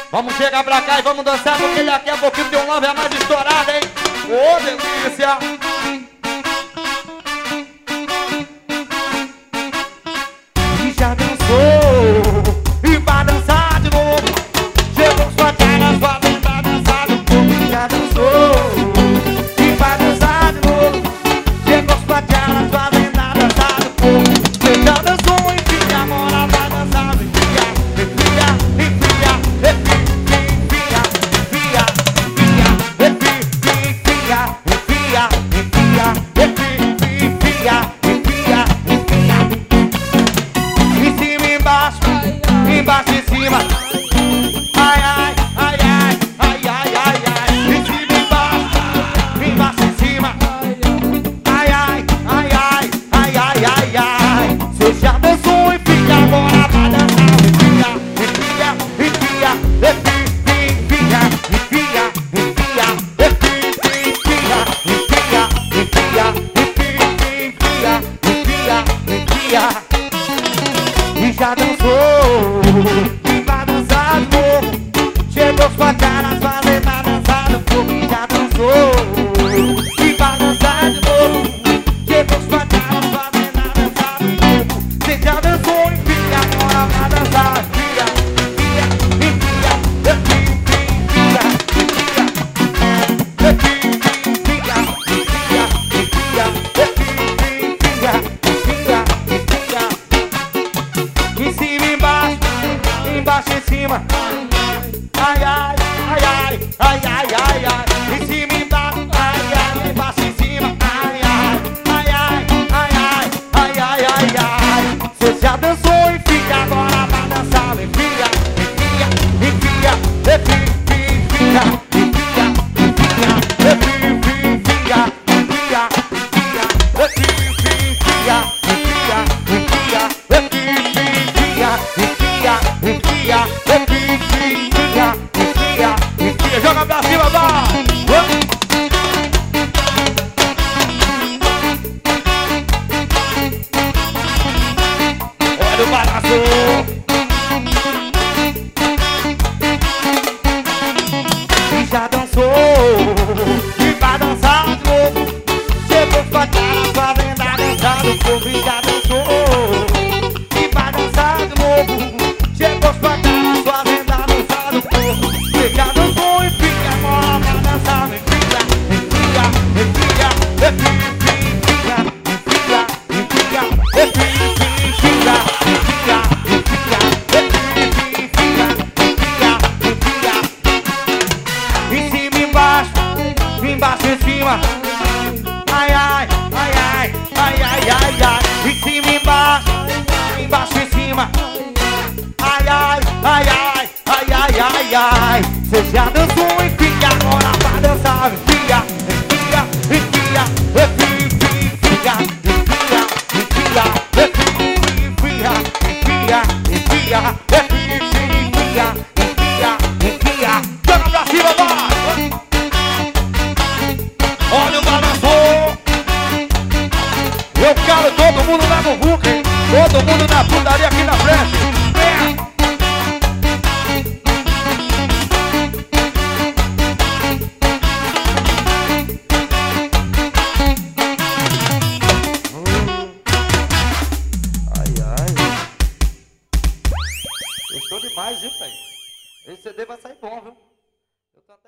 Vamos chegar pra cá e vamos dançar, porque daqui a pouquinho tem um love a mais estourado, hein? Ô, delícia! E já dançou, e vai dançar de novo. Chegou sua cara, sua vez pra dançar no corpo. E já dançou, e vai dançar de novo. Chegou sua cara, sua vez pra dançar no corpo. Você já dançou, enfim, agora vai dançar no enfia, enfia, enfia, enfia. Embaixo e cima, ai, ai, ai, ai, ai, ai, ai, ai. Em cima, embaixo e cima, ai, ai, ai, ai, ai, ai, ai, ai. Você já dançou e fica, agora vai dançar. Enfia, enfia, enfia, enfia, enfia, enfia, enfia, enfia, enfia. E já dançou, e vai dançar de novo. Chegou sua cara, fazendo a dançar no corpo. E já dançou, e vai dançar de novo. Chegou sua cara, fazendo a dançar no corpo. Você já dançou, enfim, agora vai dançar. Enfia, enfia, enfia, enfia, enfia, enfia, em cima, embaixo e cima, ai, ai, ai, ai, ai, ai, ai, ai. Em cima, embaixo, ai, ai, embaixo e cima, ai, ai, ai, ai, ai, ai, ai, ai, ai. Você já dançou e fica, agora vai dançar. Enfia, enfia, enfia, enfia, enfia, enfia, enfia, enfia, enfia, joga pra cima, vai! Olha o balaço! E já dançou, e vai dançar de novo. Chegou sua cara, sua venda dançar no corpo. E já dançou, e vai dançar de novo. Chegou sua cara, sua venda dançar no corpo. Você já dançou e fica, agora vai dançar. Enfia, enfia, enfia, enfia, enfia, enfia, enfia, enfia, em cima, embaixo e cima, ai, ai, ai, ai, ai, ai, ai, ai. Em cima, embaixo e cima, ai, ai, ai, ai, ai, ai, ai, ai. Você já dançou e fica, agora vai dançar. Enfia, enfia, enfia, enfia, enfia, enfia, enfia, enfia, enfia, enfia, enfia. Joga pra cima, vai! Olha o balanço! Eu quero todo mundo na muvuca, hein? Todo mundo na putaria aqui na frente. Ai, ai. Gostou demais, viu, pai? Esse CD vai sair bom, viu? Eu tô até